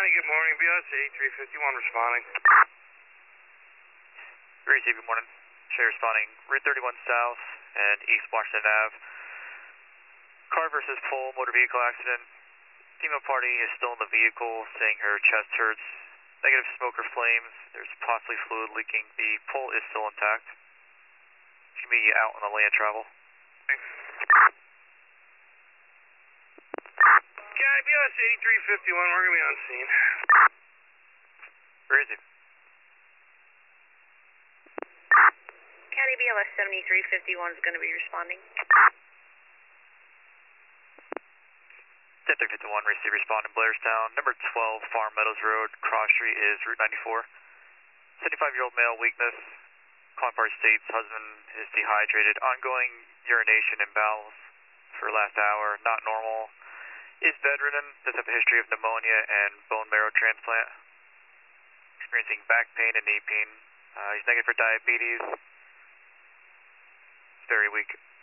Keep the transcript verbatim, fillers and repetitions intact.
County, good morning. B S eighty-three fifty-one responding. Receive, good morning. Share responding. Route thirty-one South and East Washington Avenue. Car versus pole, motor vehicle accident. Female party is still in the vehicle, saying her chest hurts. Negative smoke or flames. There's possibly fluid leaking. The pole is still intact. She can be out on the land travel. County, B S eighty-three fifty-one, we're going to be on scene. Where is it? County B L S seventy-three fifty-one is going to be responding. ten three fifty-one, receive, respond in Blairstown. Number twelve, Farm Meadows Road, Cross Street is Route ninety-four. seventy-five-year-old male, weakness. Calling party states husband is dehydrated. Ongoing urination and bowels for last hour, not normal. Is bedridden, does have a history of pneumonia and bone marrow transplant. Experiencing back pain and knee pain. Uh, he's negative for diabetes. Very weak.